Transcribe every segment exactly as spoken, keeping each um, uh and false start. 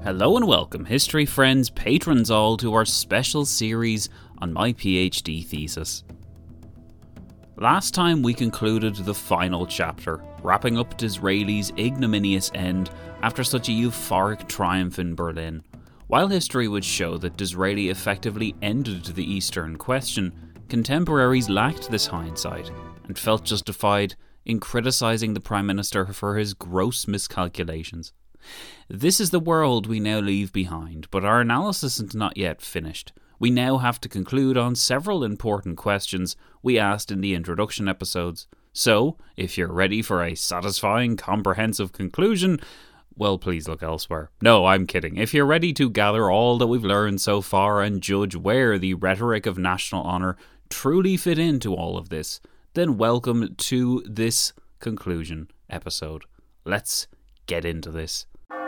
Hello and welcome, history friends, patrons all, to our special series on my PhD thesis. Last time we concluded the final chapter, wrapping up Disraeli's ignominious end after such a euphoric triumph in Berlin. While history would show that Disraeli effectively ended the Eastern question, contemporaries lacked this hindsight and felt justified in criticising the Prime Minister for his gross miscalculations. This is the world we now leave behind, but our analysis is not yet finished. We now have to conclude on several important questions we asked in the introduction episodes. So, if you're ready for a satisfying, comprehensive conclusion, well, please look elsewhere. No, I'm kidding. If you're ready to gather all that we've learned so far and judge where the rhetoric of national honour truly fit into all of this, then welcome to this conclusion episode. Let's get into this.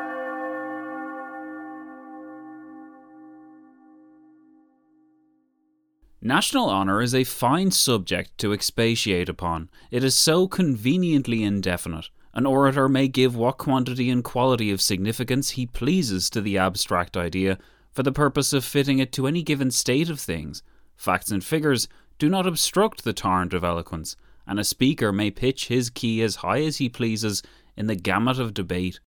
National honour is a fine subject to expatiate upon. It is so conveniently indefinite. An orator may give what quantity and quality of significance he pleases to the abstract idea for the purpose of fitting it to any given state of things. Facts and figures do not obstruct the torrent of eloquence, and a speaker may pitch his key as high as he pleases in the gamut of debate.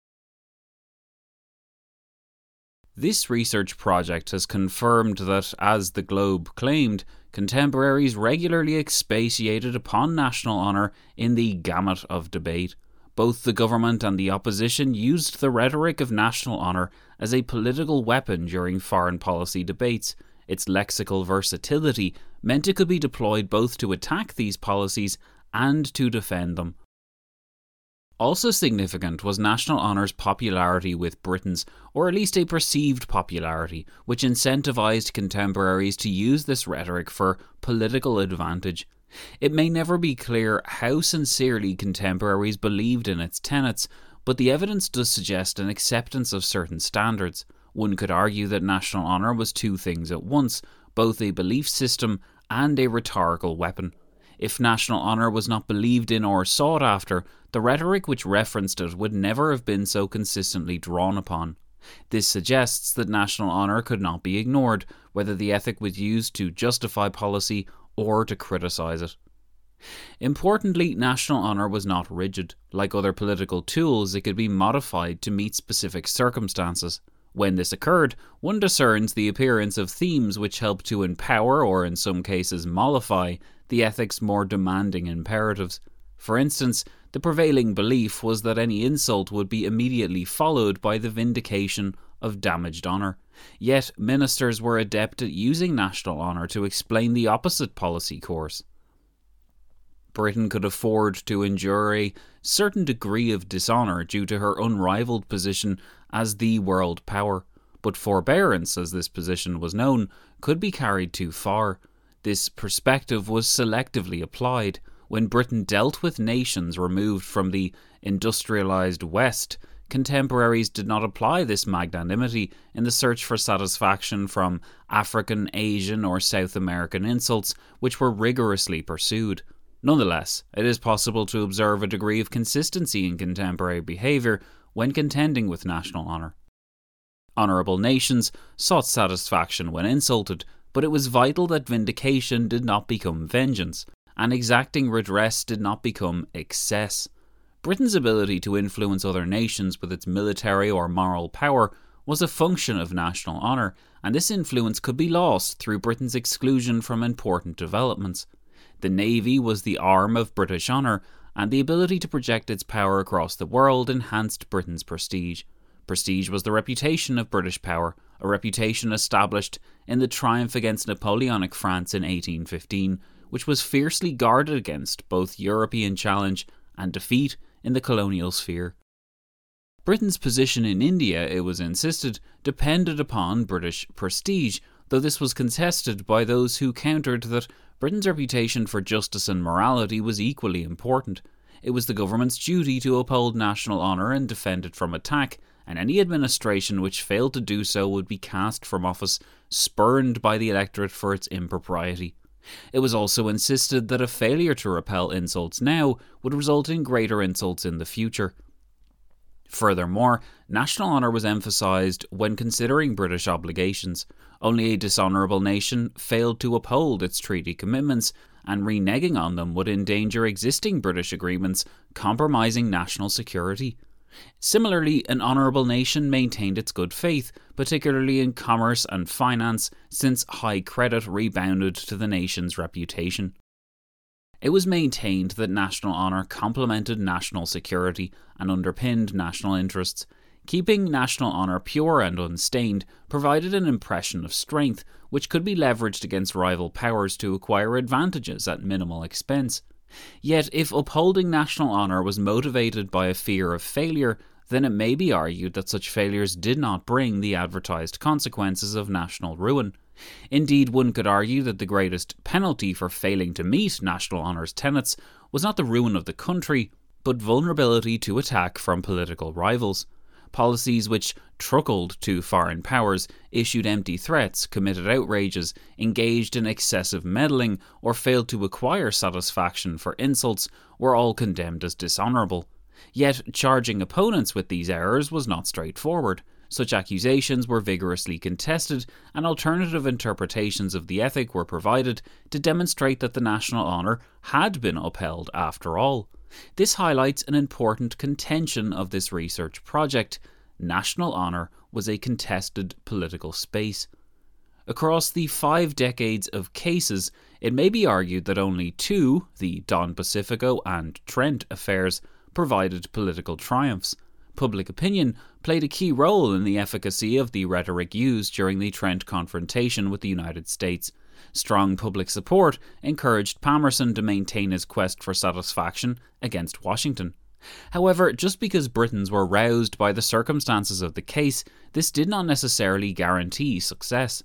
This research project has confirmed that, as the Globe claimed, contemporaries regularly expatiated upon national honour in the gamut of debate. Both the government and the opposition used the rhetoric of national honour as a political weapon during foreign policy debates. Its lexical versatility meant it could be deployed both to attack these policies and to defend them. Also significant was national honour's popularity with Britons, or at least a perceived popularity, which incentivised contemporaries to use this rhetoric for political advantage. It may never be clear how sincerely contemporaries believed in its tenets, but the evidence does suggest an acceptance of certain standards. One could argue that national honour was two things at once, both a belief system and a rhetorical weapon. If national honour was not believed in or sought after, the rhetoric which referenced it would never have been so consistently drawn upon. This suggests that national honour could not be ignored, whether the ethic was used to justify policy or to criticise it. Importantly, national honour was not rigid. Like other political tools, it could be modified to meet specific circumstances. When this occurred, one discerns the appearance of themes which help to empower, or in some cases mollify, the ethic's more demanding imperatives. For instance, the prevailing belief was that any insult would be immediately followed by the vindication of damaged honour. Yet, ministers were adept at using national honour to explain the opposite policy course. Britain could afford to endure a certain degree of dishonour due to her unrivalled position as the world power, but forbearance, as this position was known, could be carried too far. This perspective was selectively applied. When Britain dealt with nations removed from the industrialised West, contemporaries did not apply this magnanimity in the search for satisfaction from African, Asian or South American insults, which were rigorously pursued. Nonetheless, it is possible to observe a degree of consistency in contemporary behaviour when contending with national honour. Honourable nations sought satisfaction when insulted, but it was vital that vindication did not become vengeance, and exacting redress did not become excess. Britain's ability to influence other nations with its military or moral power was a function of national honour, and this influence could be lost through Britain's exclusion from important developments. The Navy was the arm of British honour, and the ability to project its power across the world enhanced Britain's prestige. Prestige was the reputation of British power, a reputation established in the triumph against Napoleonic France in eighteen fifteen, which was fiercely guarded against both European challenge and defeat in the colonial sphere. Britain's position in India, it was insisted, depended upon British prestige, though this was contested by those who countered that Britain's reputation for justice and morality was equally important. It was the government's duty to uphold national honour and defend it from attack, and any administration which failed to do so would be cast from office, spurned by the electorate for its impropriety. It was also insisted that a failure to repel insults now would result in greater insults in the future. Furthermore, national honour was emphasised when considering British obligations. Only a dishonourable nation failed to uphold its treaty commitments, and reneging on them would endanger existing British agreements, compromising national security. Similarly, an honourable nation maintained its good faith, particularly in commerce and finance, since high credit rebounded to the nation's reputation. It was maintained that national honour complemented national security and underpinned national interests. Keeping national honour pure and unstained provided an impression of strength, which could be leveraged against rival powers to acquire advantages at minimal expense. Yet, if upholding national honour was motivated by a fear of failure, then it may be argued that such failures did not bring the advertised consequences of national ruin. Indeed, one could argue that the greatest penalty for failing to meet national honour's tenets was not the ruin of the country, but vulnerability to attack from political rivals. Policies which truckled to foreign powers, issued empty threats, committed outrages, engaged in excessive meddling, or failed to acquire satisfaction for insults were all condemned as dishonourable. Yet, charging opponents with these errors was not straightforward. Such accusations were vigorously contested, and alternative interpretations of the ethic were provided to demonstrate that the national honour had been upheld after all. This highlights an important contention of this research project. National honour was a contested political space. Across the five decades of cases, it may be argued that only two, the Don Pacifico and Trent affairs, provided political triumphs. Public opinion played a key role in the efficacy of the rhetoric used during the Trent confrontation with the United States. Strong public support encouraged Palmerston to maintain his quest for satisfaction against Washington. However, just because Britons were roused by the circumstances of the case, this did not necessarily guarantee success.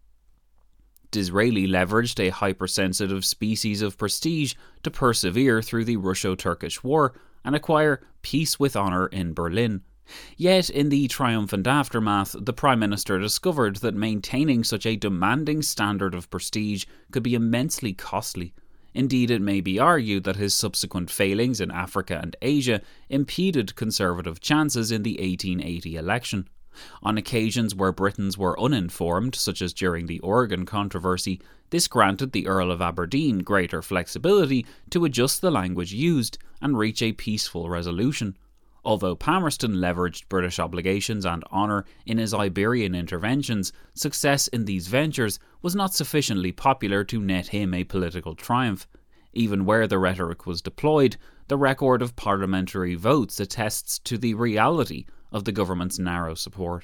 Disraeli leveraged a hypersensitive species of prestige to persevere through the Russo-Turkish War and acquire peace with honour in Berlin. Yet, in the triumphant aftermath, the Prime Minister discovered that maintaining such a demanding standard of prestige could be immensely costly. Indeed, it may be argued that his subsequent failings in Africa and Asia impeded Conservative chances in the eighteen eighty election. On occasions where Britons were uninformed, such as during the Oregon controversy, this granted the Earl of Aberdeen greater flexibility to adjust the language used and reach a peaceful resolution. Although Palmerston leveraged British obligations and honour in his Iberian interventions, success in these ventures was not sufficiently popular to net him a political triumph. Even where the rhetoric was deployed, the record of parliamentary votes attests to the reality of the government's narrow support.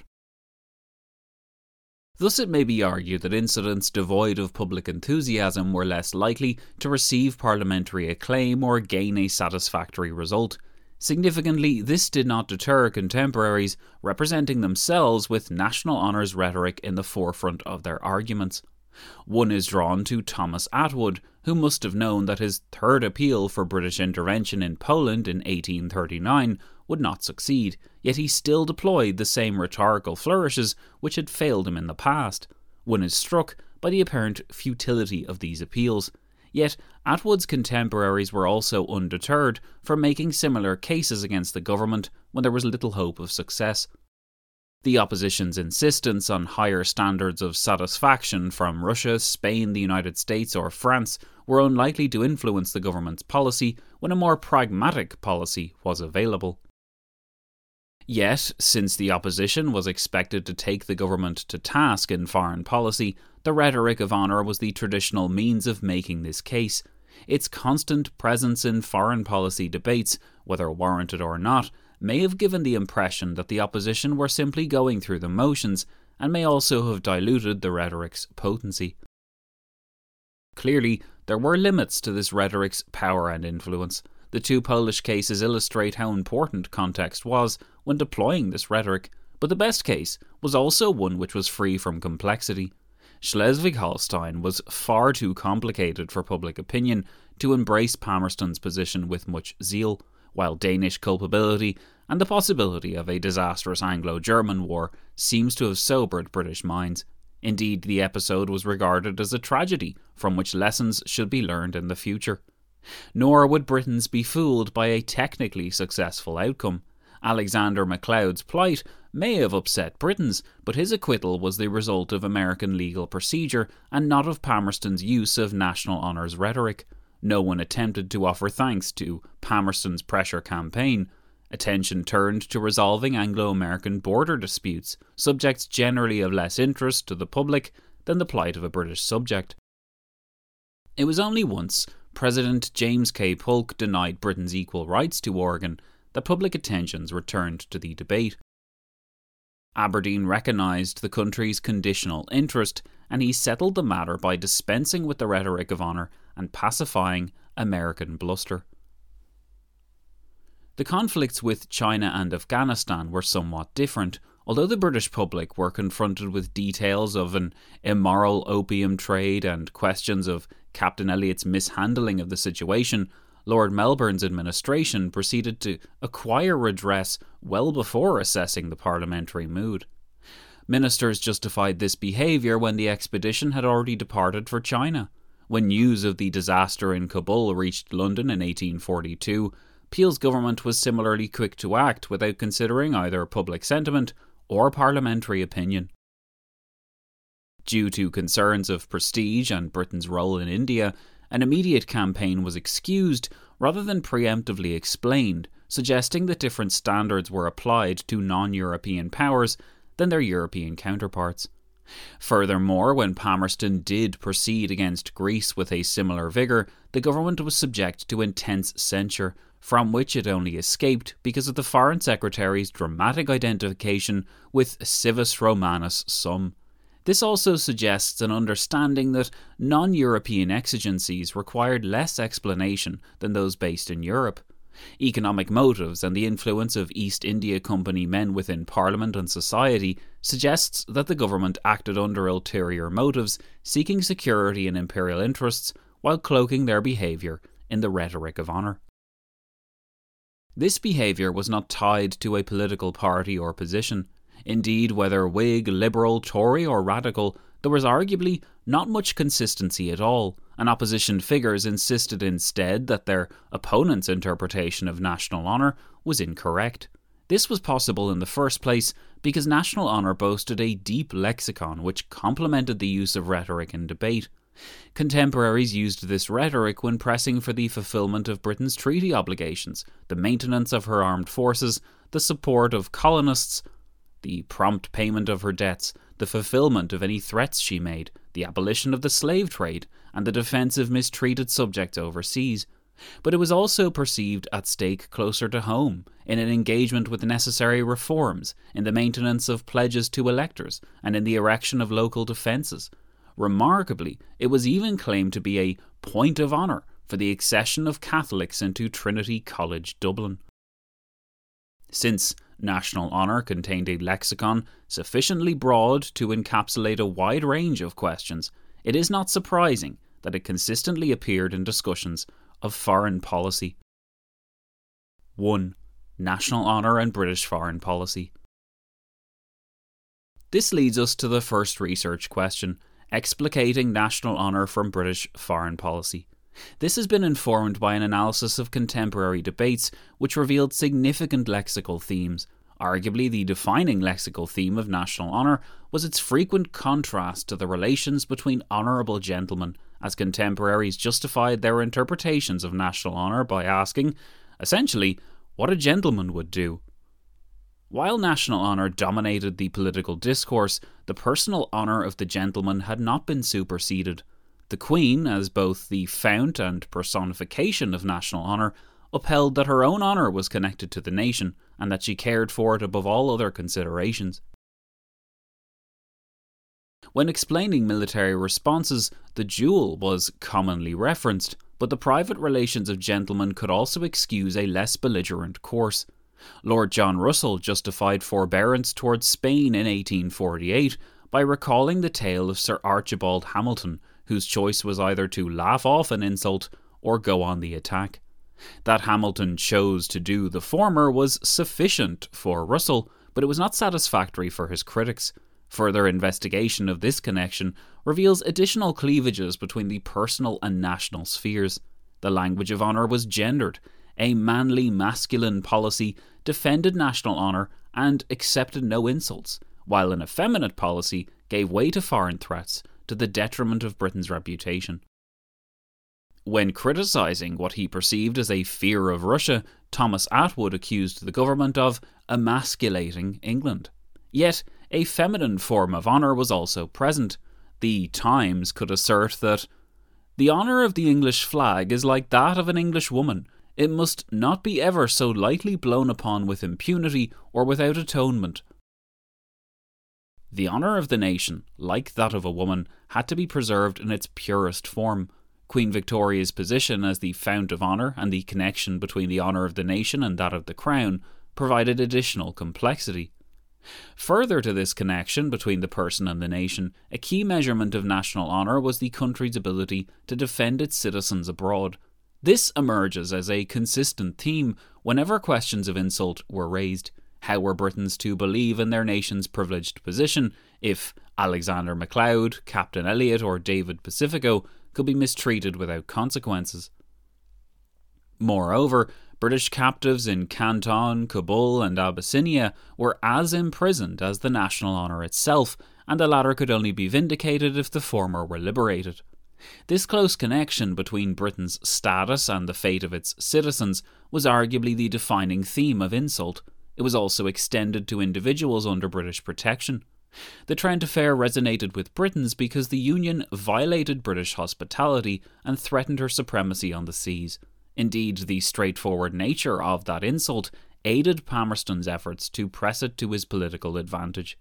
Thus it may be argued that incidents devoid of public enthusiasm were less likely to receive parliamentary acclaim or gain a satisfactory result. Significantly, this did not deter contemporaries representing themselves with national honours rhetoric in the forefront of their arguments. One is drawn to Thomas Attwood, who must have known that his third appeal for British intervention in Poland in eighteen thirty-nine would not succeed, yet he still deployed the same rhetorical flourishes which had failed him in the past. One is struck by the apparent futility of these appeals. Yet, Attwood's contemporaries were also undeterred from making similar cases against the government when there was little hope of success. The opposition's insistence on higher standards of satisfaction from Russia, Spain, the United States or France were unlikely to influence the government's policy when a more pragmatic policy was available. Yet, since the opposition was expected to take the government to task in foreign policy, the rhetoric of honour was the traditional means of making this case. Its constant presence in foreign policy debates, whether warranted or not, may have given the impression that the opposition were simply going through the motions, and may also have diluted the rhetoric's potency. Clearly, there were limits to this rhetoric's power and influence. The two Polish cases illustrate how important context was when deploying this rhetoric, but the best case was also one which was free from complexity. Schleswig-Holstein was far too complicated for public opinion to embrace Palmerston's position with much zeal, while Danish culpability and the possibility of a disastrous Anglo-German war seems to have sobered British minds. Indeed, the episode was regarded as a tragedy from which lessons should be learned in the future. Nor would Britons be fooled by a technically successful outcome. Alexander MacLeod's plight may have upset Britons, but his acquittal was the result of American legal procedure and not of Palmerston's use of national honours rhetoric. No one attempted to offer thanks to Palmerston's pressure campaign. Attention turned to resolving Anglo-American border disputes, subjects generally of less interest to the public than the plight of a British subject. It was only once President James K. Polk denied Britain's equal rights to Oregon that public attentions returned to the debate. Aberdeen recognised the country's conditional interest, and he settled the matter by dispensing with the rhetoric of honour and pacifying American bluster. The conflicts with China and Afghanistan were somewhat different. Although the British public were confronted with details of an immoral opium trade and questions of Captain Elliott's mishandling of the situation, Lord Melbourne's administration proceeded to acquire redress well before assessing the parliamentary mood. Ministers justified this behaviour when the expedition had already departed for China. When news of the disaster in Kabul reached London in eighteen forty-two, Peel's government was similarly quick to act without considering either public sentiment or parliamentary opinion. Due to concerns of prestige and Britain's role in India, an immediate campaign was excused rather than preemptively explained, suggesting that different standards were applied to non-European powers than their European counterparts. Furthermore, when Palmerston did proceed against Greece with a similar vigour, the government was subject to intense censure, from which it only escaped because of the Foreign Secretary's dramatic identification with Civis Romanus Sum. This also suggests an understanding that non-European exigencies required less explanation than those based in Europe. Economic motives and the influence of East India Company men within Parliament and society suggests that the government acted under ulterior motives, seeking security and imperial interests while cloaking their behaviour in the rhetoric of honour. This behaviour was not tied to a political party or position. Indeed, whether Whig, Liberal, Tory or Radical, there was arguably not much consistency at all, and opposition figures insisted instead that their opponent's interpretation of national honour was incorrect. This was possible in the first place because national honour boasted a deep lexicon which complemented the use of rhetoric in debate. Contemporaries used this rhetoric when pressing for the fulfilment of Britain's treaty obligations, the maintenance of her armed forces, the support of colonists, the prompt payment of her debts, the fulfilment of any threats she made, the abolition of the slave trade, and the defence of mistreated subjects overseas. But it was also perceived at stake closer to home, in an engagement with necessary reforms, in the maintenance of pledges to electors, and in the erection of local defences. Remarkably, it was even claimed to be a point of honour for the accession of Catholics into Trinity College, Dublin. Since national honour contained a lexicon sufficiently broad to encapsulate a wide range of questions, it is not surprising that it consistently appeared in discussions of foreign policy. one. National honour and British foreign policy. This leads us to the first research question, explicating national honour from British foreign policy. This has been informed by an analysis of contemporary debates which revealed significant lexical themes. Arguably, the defining lexical theme of national honour was its frequent contrast to the relations between honourable gentlemen, as contemporaries justified their interpretations of national honour by asking, essentially, what a gentleman would do. While national honour dominated the political discourse, the personal honour of the gentleman had not been superseded. The Queen, as both the fount and personification of national honour, upheld that her own honour was connected to the nation, and that she cared for it above all other considerations. When explaining military responses, the duel was commonly referenced, but the private relations of gentlemen could also excuse a less belligerent course. Lord John Russell justified forbearance towards Spain in eighteen forty-eight by recalling the tale of Sir Archibald Hamilton, whose choice was either to laugh off an insult or go on the attack. That Hamilton chose to do the former was sufficient for Russell, but it was not satisfactory for his critics. Further investigation of this connection reveals additional cleavages between the personal and national spheres. The language of honour was gendered. A manly, masculine policy defended national honour and accepted no insults, while an effeminate policy gave way to foreign threats to the detriment of Britain's reputation. When criticising what he perceived as a fear of Russia, Thomas Attwood accused the government of emasculating England. Yet, a feminine form of honour was also present. The Times could assert that the honour of the English flag is like that of an English woman. It must not be ever so lightly blown upon with impunity or without atonement. The honour of the nation, like that of a woman, had to be preserved in its purest form. Queen Victoria's position as the fount of honour and the connection between the honour of the nation and that of the crown provided additional complexity. Further to this connection between the person and the nation, a key measurement of national honour was the country's ability to defend its citizens abroad. This emerges as a consistent theme whenever questions of insult were raised. How were Britons to believe in their nation's privileged position if Alexander MacLeod, Captain Elliot, or David Pacifico could be mistreated without consequences? Moreover, British captives in Canton, Kabul, and Abyssinia were as imprisoned as the national honour itself, and the latter could only be vindicated if the former were liberated. This close connection between Britain's status and the fate of its citizens was arguably the defining theme of insult. It was also extended to individuals under British protection. The Trent affair resonated with Britons because the Union violated British hospitality and threatened her supremacy on the seas. Indeed, the straightforward nature of that insult aided Palmerston's efforts to press it to his political advantage.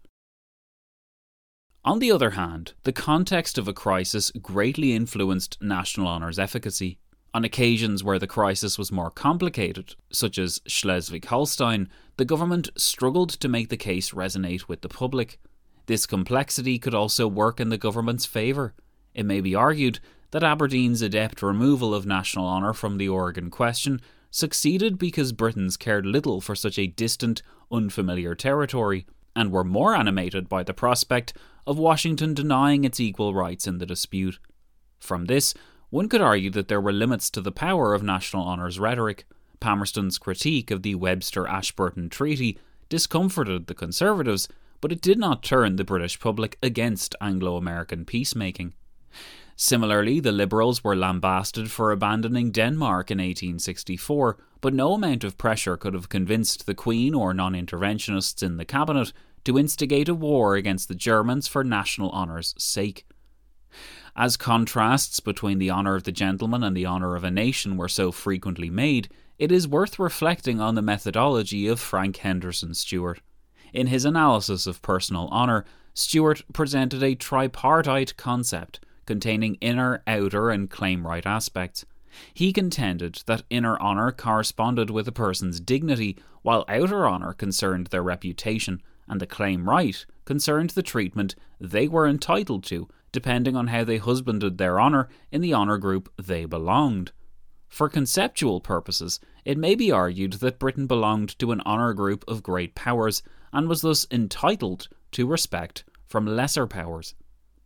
On the other hand, the context of a crisis greatly influenced national honour's efficacy. On occasions where the crisis was more complicated, such as Schleswig-Holstein, the government struggled to make the case resonate with the public. This complexity could also work in the government's favour. It may be argued that Aberdeen's adept removal of national honour from the Oregon question succeeded because Britons cared little for such a distant, unfamiliar territory, and were more animated by the prospect of Washington denying its equal rights in the dispute. From this, one could argue that there were limits to the power of national honour's rhetoric. Palmerston's critique of the Webster-Ashburton Treaty discomforted the Conservatives, but it did not turn the British public against Anglo-American peacemaking. Similarly, the Liberals were lambasted for abandoning Denmark in eighteen sixty-four, but no amount of pressure could have convinced the Queen or non-interventionists in the cabinet to instigate a war against the Germans for national honour's sake. As contrasts between the honour of the gentleman and the honour of a nation were so frequently made, it is worth reflecting on the methodology of Frank Henderson Stewart. In his analysis of personal honour, Stewart presented a tripartite concept containing inner, outer, and claim right aspects. He contended that inner honour corresponded with a person's dignity, while outer honour concerned their reputation, and the claim right concerned the treatment they were entitled to, depending on how they husbanded their honour in the honour group they belonged. For conceptual purposes, it may be argued that Britain belonged to an honour group of great powers, and was thus entitled to respect from lesser powers.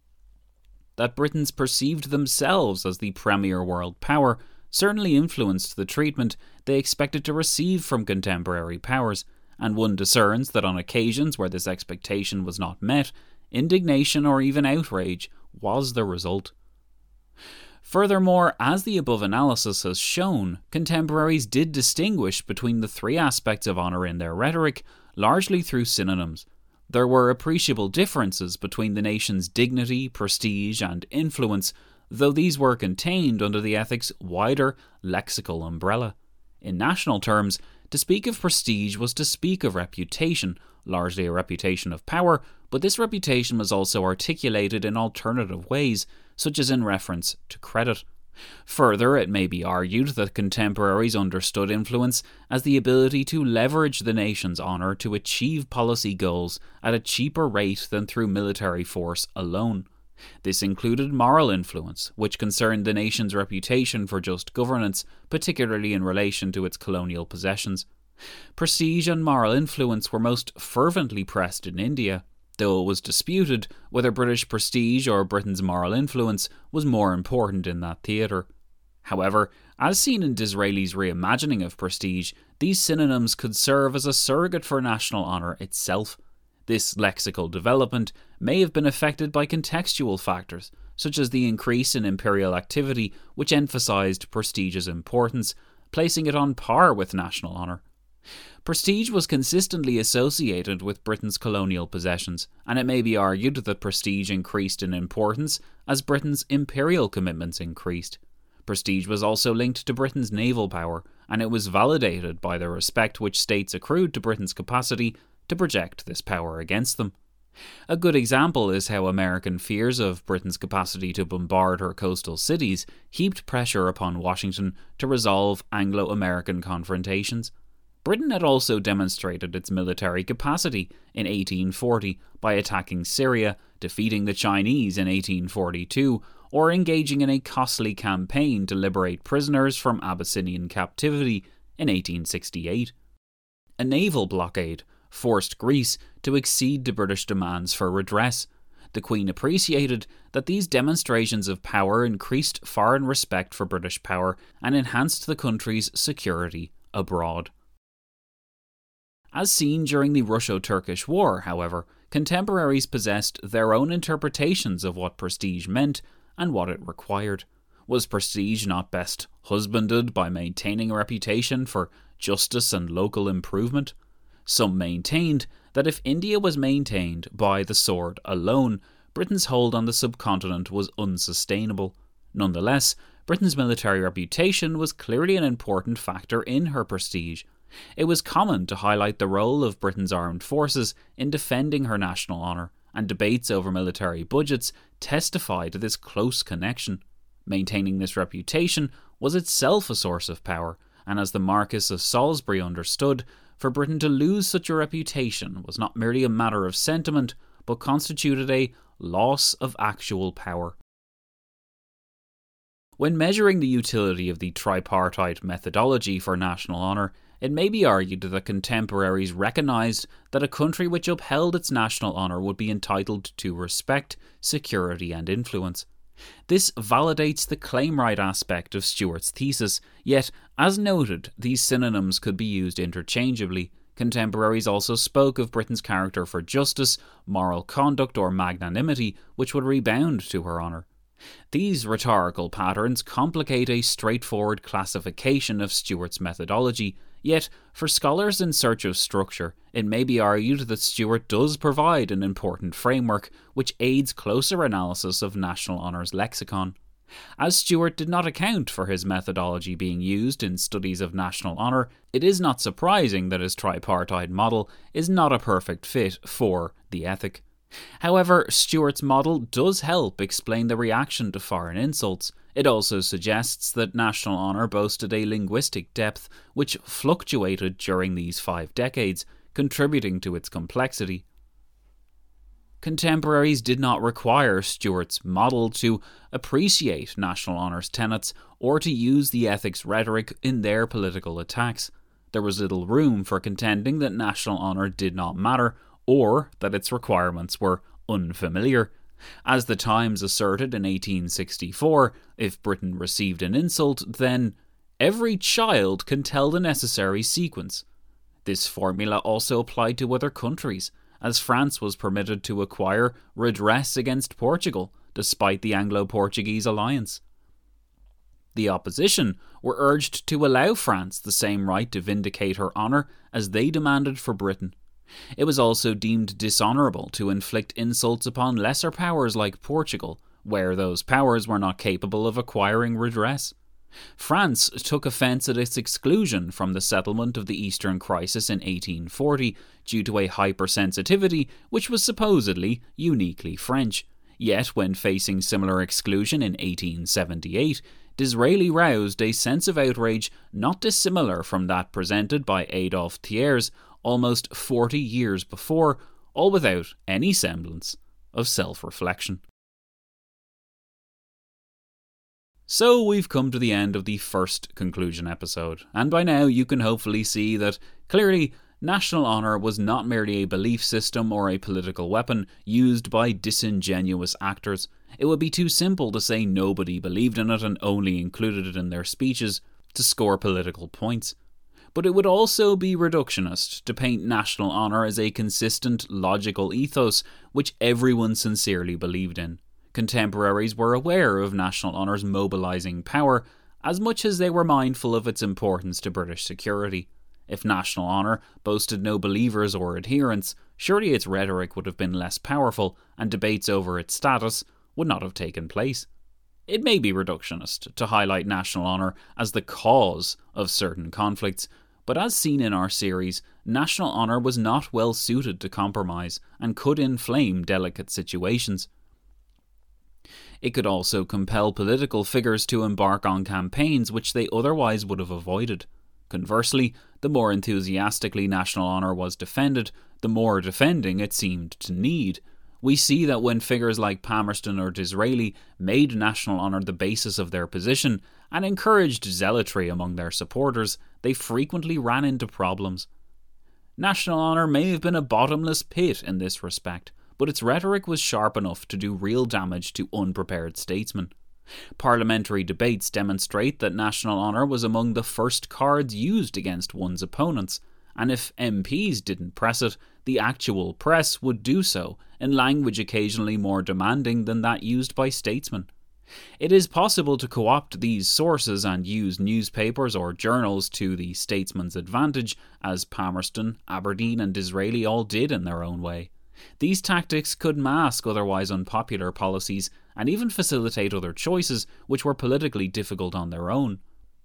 That Britons perceived themselves as the premier world power certainly influenced the treatment they expected to receive from contemporary powers, and one discerns that on occasions where this expectation was not met, indignation or even outrage was the result. Furthermore, as the above analysis has shown, contemporaries did distinguish between the three aspects of honour in their rhetoric, largely through synonyms. There were appreciable differences between the nation's dignity, prestige, and influence, though these were contained under the ethic's wider lexical umbrella. In national terms, to speak of prestige was to speak of reputation, largely a reputation of power, but this reputation was also articulated in alternative ways, such as in reference to credit. Further, it may be argued that contemporaries understood influence as the ability to leverage the nation's honour to achieve policy goals at a cheaper rate than through military force alone. This included moral influence, which concerned the nation's reputation for just governance, particularly in relation to its colonial possessions. Prestige and moral influence were most fervently pressed in India, though it was disputed whether British prestige or Britain's moral influence was more important in that theatre. However, as seen in Disraeli's reimagining of prestige, these synonyms could serve as a surrogate for national honour itself. This lexical development may have been affected by contextual factors, such as the increase in imperial activity which emphasised prestige's importance, placing it on par with national honour. Prestige was consistently associated with Britain's colonial possessions, and it may be argued that prestige increased in importance as Britain's imperial commitments increased. Prestige was also linked to Britain's naval power, and it was validated by the respect which states accrued to Britain's capacity to project this power against them. A good example is how American fears of Britain's capacity to bombard her coastal cities heaped pressure upon Washington to resolve Anglo-American confrontations. Britain had also demonstrated its military capacity in eighteen forty by attacking Syria, defeating the Chinese in eighteen forty-two, or engaging in a costly campaign to liberate prisoners from Abyssinian captivity in eighteen sixty-eight. A naval blockade forced Greece to exceed the British demands for redress. The Queen appreciated that these demonstrations of power increased foreign respect for British power and enhanced the country's security abroad. As seen during the Russo-Turkish War, however, contemporaries possessed their own interpretations of what prestige meant and what it required. Was prestige not best husbanded by maintaining a reputation for justice and local improvement? Some maintained that if India was maintained by the sword alone, Britain's hold on the subcontinent was unsustainable. Nonetheless, Britain's military reputation was clearly an important factor in her prestige. It was common to highlight the role of Britain's armed forces in defending her national honour, and debates over military budgets testify to this close connection. Maintaining this reputation was itself a source of power, and as the Marquess of Salisbury understood, for Britain to lose such a reputation was not merely a matter of sentiment, but constituted a loss of actual power. When measuring the utility of the tripartite methodology for national honour, it may be argued that contemporaries recognised that a country which upheld its national honour would be entitled to respect, security and influence. This validates the claim right aspect of Stuart's thesis, yet, as noted, these synonyms could be used interchangeably. Contemporaries also spoke of Britain's character for justice, moral conduct or magnanimity, which would rebound to her honour. These rhetorical patterns complicate a straightforward classification of Stuart's methodology, yet, for scholars in search of structure, it may be argued that Stuart does provide an important framework which aids closer analysis of national honours lexicon. As Stuart did not account for his methodology being used in studies of national honour, it is not surprising that his tripartite model is not a perfect fit for the ethic. However, Stuart's model does help explain the reaction to foreign insults. It also suggests that national honour boasted a linguistic depth which fluctuated during these five decades, contributing to its complexity. Contemporaries did not require Stuart's model to appreciate national honour's tenets or to use the ethics rhetoric in their political attacks. There was little room for contending that national honour did not matter, or that its requirements were unfamiliar. As the Times asserted in eighteen sixty-four, if Britain received an insult, then every child can tell the necessary sequence. This formula also applied to other countries, as France was permitted to acquire redress against Portugal, despite the Anglo-Portuguese alliance. The opposition were urged to allow France the same right to vindicate her honour as they demanded for Britain. It was also deemed dishonourable to inflict insults upon lesser powers like Portugal, where those powers were not capable of acquiring redress. France took offence at its exclusion from the settlement of the Eastern Crisis in eighteen forty due to a hypersensitivity which was supposedly uniquely French. Yet, when facing similar exclusion in eighteen seventy-eight, Disraeli roused a sense of outrage not dissimilar from that presented by Adolphe Thiers almost forty years before, all without any semblance of self-reflection. So we've come to the end of the first conclusion episode, and by now you can hopefully see that clearly national honour was not merely a belief system or a political weapon used by disingenuous actors. It would be too simple to say nobody believed in it and only included it in their speeches to score political points. But it would also be reductionist to paint national honour as a consistent, logical ethos which everyone sincerely believed in. Contemporaries were aware of national honour's mobilising power as much as they were mindful of its importance to British security. If national honour boasted no believers or adherents, surely its rhetoric would have been less powerful and debates over its status would not have taken place. It may be reductionist to highlight national honour as the cause of certain conflicts, but as seen in our series, national honour was not well suited to compromise and could inflame delicate situations. It could also compel political figures to embark on campaigns which they otherwise would have avoided. Conversely, the more enthusiastically national honour was defended, the more defending it seemed to need. We see that when figures like Palmerston or Disraeli made national honour the basis of their position and encouraged zealotry among their supporters, they frequently ran into problems. National honour may have been a bottomless pit in this respect, but its rhetoric was sharp enough to do real damage to unprepared statesmen. Parliamentary debates demonstrate that national honour was among the first cards used against one's opponents, and if M Ps didn't press it, the actual press would do so, in language occasionally more demanding than that used by statesmen. It is possible to co-opt these sources and use newspapers or journals to the statesman's advantage, as Palmerston, Aberdeen and Disraeli all did in their own way. These tactics could mask otherwise unpopular policies and even facilitate other choices which were politically difficult on their own.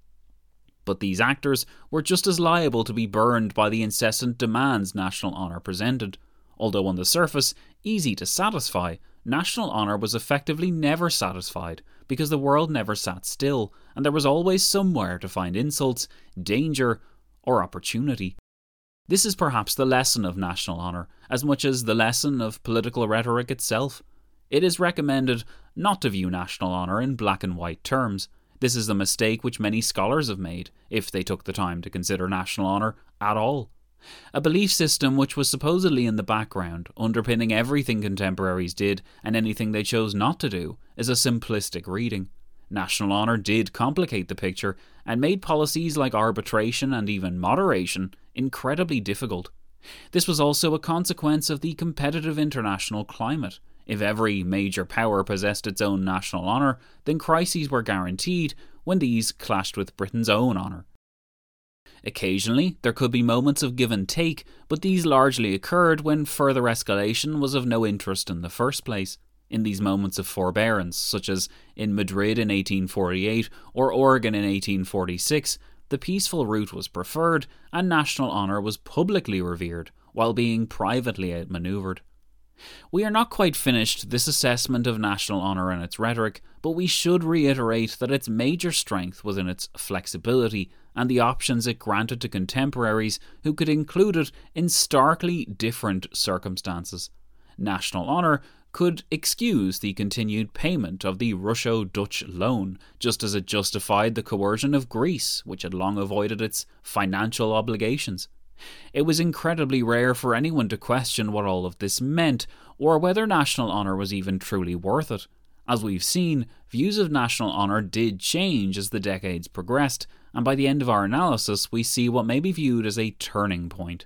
But these actors were just as liable to be burned by the incessant demands national honour presented. Although on the surface easy to satisfy, national honour was effectively never satisfied because the world never sat still and there was always somewhere to find insults, danger or opportunity. This is perhaps the lesson of national honour, as much as the lesson of political rhetoric itself. It is recommended not to view national honour in black and white terms. This is a mistake which many scholars have made, if they took the time to consider national honour at all. A belief system which was supposedly in the background, underpinning everything contemporaries did and anything they chose not to do, is a simplistic reading. National honour did complicate the picture and made policies like arbitration and even moderation incredibly difficult. This was also a consequence of the competitive international climate. If every major power possessed its own national honour, then crises were guaranteed when these clashed with Britain's own honour. Occasionally, there could be moments of give and take, but these largely occurred when further escalation was of no interest in the first place. In these moments of forbearance, such as in Madrid in eighteen forty-eight or Oregon in eighteen forty-six, the peaceful route was preferred and national honour was publicly revered, while being privately outmanoeuvred. We are not quite finished this assessment of national honour and its rhetoric, but we should reiterate that its major strength was in its flexibility and the options it granted to contemporaries who could include it in starkly different circumstances. National honour could excuse the continued payment of the Russo-Dutch loan, just as it justified the coercion of Greece, which had long avoided its financial obligations. It was incredibly rare for anyone to question what all of this meant, or whether national honour was even truly worth it. As we've seen, views of national honour did change as the decades progressed, and by the end of our analysis we see what may be viewed as a turning point.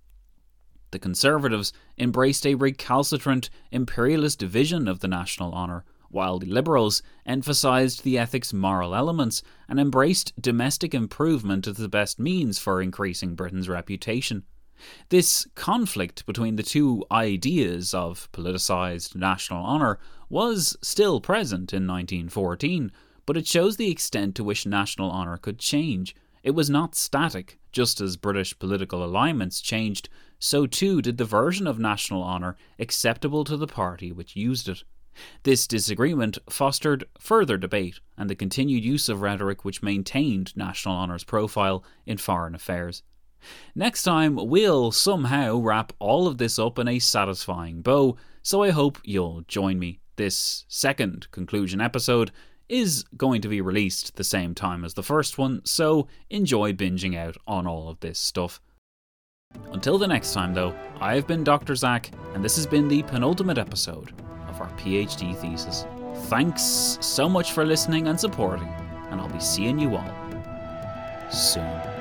The Conservatives embraced a recalcitrant imperialist vision of the national honour, while the Liberals emphasised the ethic's moral elements and embraced domestic improvement as the best means for increasing Britain's reputation. This conflict between the two ideas of politicised national honour was still present in nineteen fourteen, but it shows the extent to which national honour could change. It was not static. Just as British political alignments changed, so too did the version of national honour acceptable to the party which used it. This disagreement fostered further debate and the continued use of rhetoric which maintained national honour's profile in foreign affairs. Next time, we'll somehow wrap all of this up in a satisfying bow, so I hope you'll join me. This second conclusion episode is going to be released the same time as the first one, so enjoy binging out on all of this stuff. Until the next time though, I've been Doctor Zach, and this has been the penultimate episode of our PhD thesis. thanks so much for listening and supporting, and I'll be seeing you all soon.